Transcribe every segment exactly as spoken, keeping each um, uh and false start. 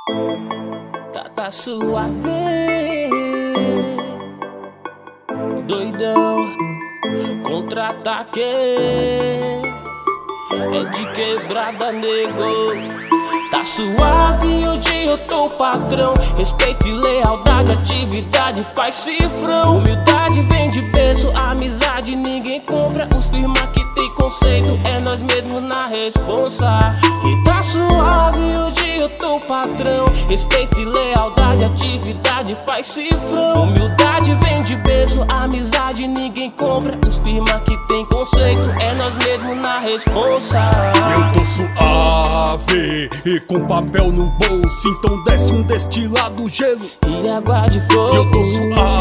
Tá, tá suave, doidão, contra-ataque, é de quebrada, nego. Tá suave, hoje eu tô patrão. Respeito e lealdade, atividade faz cifrão. Humildade vem de berço, amizade ninguém compra. Os firma que tem conceito, é nós mesmos na responsa. E tá suave, hoje eu tô patrão. Respeito e lealdade, atividade faz cifrão. Humildade vem de berço, amizade ninguém compra. Os firma que tem conceito, é nós mesmos na responsa. Eu tô suave e com papel no bolso, então desce um destilado gelo e água de coco. Eu tô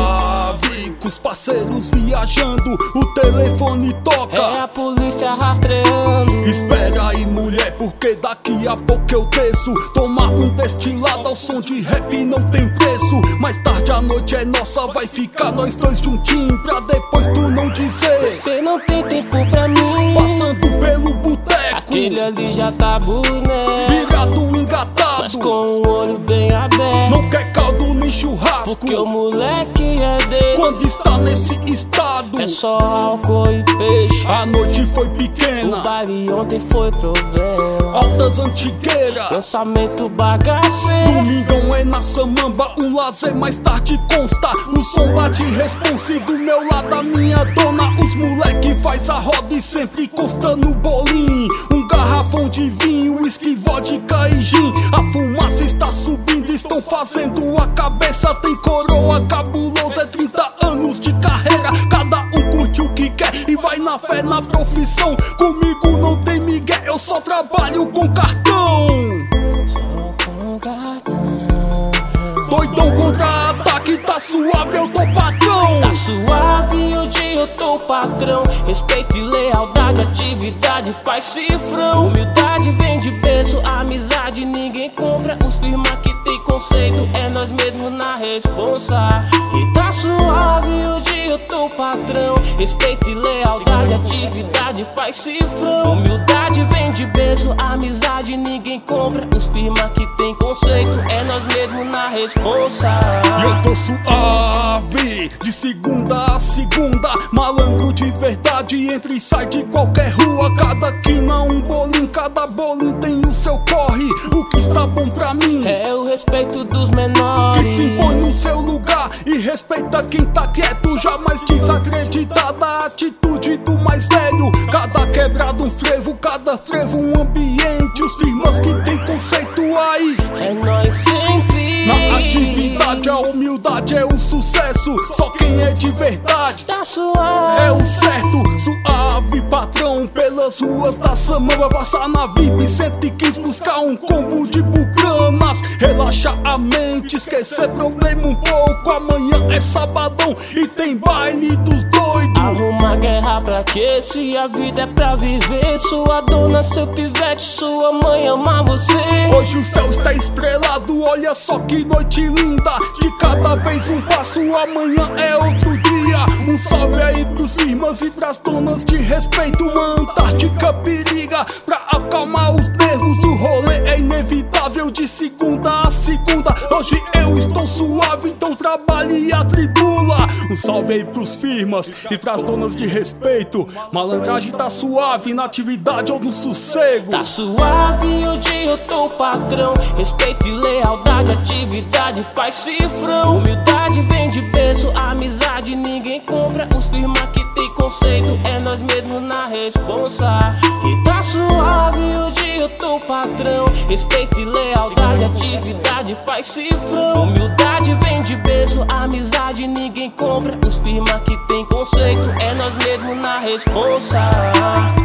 suave com os parceiros viajando, o telefone toca, é a polícia rastreando. Espera aí, mulher, porque daqui a pouco eu desço. Tomar um destilado ao som de rap não tem preço. Mais tarde a noite é nossa, vai ficar nós dois juntinhos, pra depois tu não dizer você não tem tempo pra mim. Passando pelo boteco, aquele ali já tá boné, virado engatado, mas com o olho bem aberto. Não quer caldo nem churrasco, porque o moleque é desse. Quando está nesse estado, é só álcool e peixe. A noite foi pequena, o baile ontem foi problema. Altas antigueiras, lançamento bagaceiro. Domingão é na samamba, um lazer mais tarde consta. O som bate responsa e do meu lado a minha dona. Os moleque faz a roda e sempre consta no bolinho. Um garrafão de vinho, whisky, vodka e gin. A fumaça está subindo, estão fazendo a cabeça. Tem coroa cabulosa, é trinta anos de carreira. Cada um curte o que quer e vai na fé, na profissão. Comigo não tem migué, eu só trabalho com cartão. Só com cartão. Doidão contra-ataque, tá suave, eu tô patrão. Tá suave, hoje eu tô patrão. Respeito e lealdade, atividade faz cifrão. Humildade vem de berço, amizade ninguém compra. Os firma que tem conceito, é nós mesmos na responsa. E tá suave, hoje eu tô patrão. Respeito e lealdade, atividade faz cifrão. Humildade vem de berço, amizade ninguém compra. Os firma que tem conceito, é nós mesmos na responsa. E eu tô suave, de segunda a segunda. Malandro de verdade, entra e sai de qualquer rua. Cada quina um bolinho, cada bolinho tem o seu corre. O que está bom pra mim é o respeito dos menores, que se impõe no seu lugar e respeita quem tá quieto. Jamais desacreditada a atitude do mais velho. Cada quebrado um frevo, cada frevo um ambiente. Os firmas que tem conceito aí, é nós sempre. Na atividade a humildade é o sucesso. Só quem é de verdade tá suave, é o certo. Suave, patrão, pelas ruas da Samamba. Passar na V I P cento e quinze, buscar um combo de bucanas. Relaxar a mente, esquecer problema um pouco. Amanhã é sabadão e tem baile dos doidos. Arruma guerra pra quê? Se a vida é pra viver. Sua dona, seu pivete, sua mãe ama você. Hoje o céu está estrelado, olha só que noite linda. De cada vez um passo, amanhã é outro dia. Um salve aí pros firmas e pras donas de respeito. Uma Antártica periga pra acalmar os nervos. O rolê é inevitável de segunda a segunda. Hoje eu estou suave, então trabalhe e atribula. Um salve aí pros firmas e pras donas de respeito. Malandragem tá suave, na atividade ou no sossego. Tá suave, hoje eu tô patrão. Respeito e lealdade, atividade faz cifrão. Humildade vem de berço, amizade ninguém compra. Os firma que tem conceito, é nós mesmos na responsa. E tá suave, hoje eu tô patrão. Respeito e lealdade, atividade faz cifrão. Humildade vem de berço, amizade ninguém compra. Os firma que tem conceito, é nós mesmos na responsa.